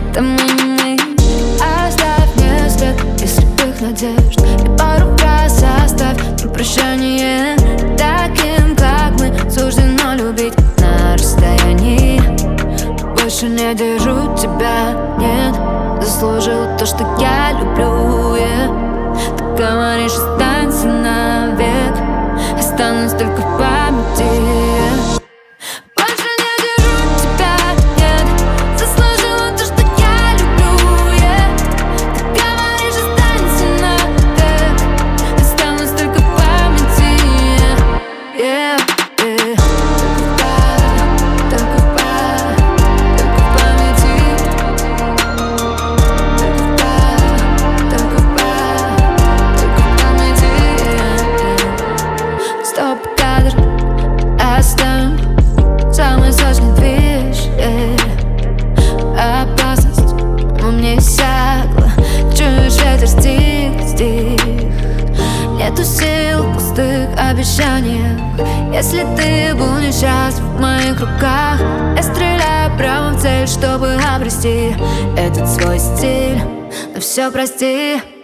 это мы не мы. Оставь мне след из слепых надежд и пару фраз оставь на прощание. Таким, как мы, суждено любить на расстоянии. Больше не держу тебя, нет. Заслужил то, что я люблю, Ты говоришь, останься навек. Останусь только в памяти, Больше не держу тебя, нет. Заслужила то, что я люблю, Ты говоришь, останься навек. Останусь только в памяти, Только в памяти. Стоп-кадр оставим, самый сложный движ, Опасность мне иссякла, чуешь ветер стих. Нету сил в пустых обещаниях. Если ты был несчастлив в моих руках, я стреляю прямо в цель, чтобы обрести этот свой стиль. Но все прости.